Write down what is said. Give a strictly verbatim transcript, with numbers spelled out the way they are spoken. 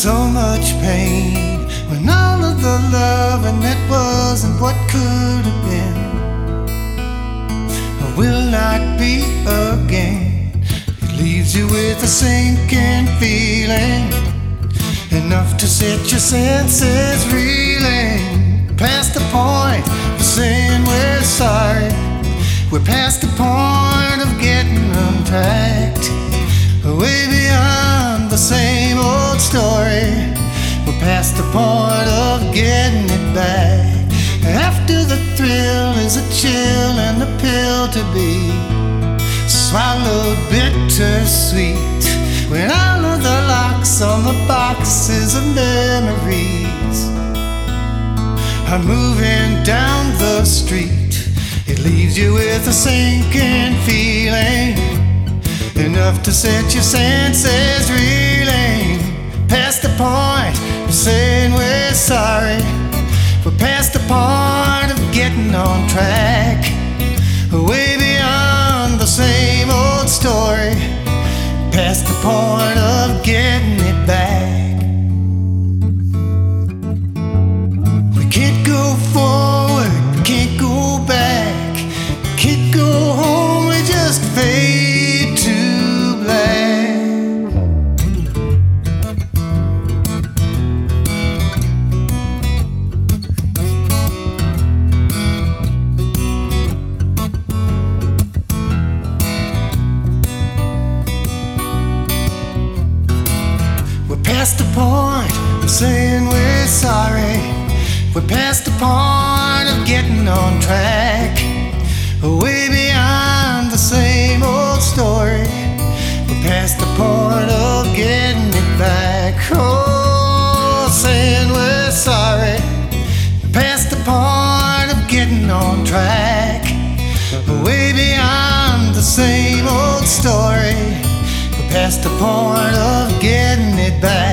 so much pain when all of the love and it wasn't what could have been or will not be again. It leaves you with a sinking feeling, enough to set your senses reeling. Past the point of saying we're sorry, we're past the point of getting unpacked, way beyond the same old story. We're past the point of getting it back. After the thrill is a chill and a pill to be swallowed bittersweet, when all of the locks on the boxes of memories are moving down the street. It leaves you with a sinking feeling, enough to set your senses reeling. Past the point of saying we're sorry, we're past the point of getting on track, way beyond the same old story, past the point of getting it back. We can't go forward, we can't go back, we can't go home, we just fade to black. We're past the point of saying we're sorry, we're past the point of getting on track, way beyond the same old story. We're past the point of getting it back. Oh, saying we're sorry, we're past the point of getting on track, way beyond the same old story. We're past the point of getting it back.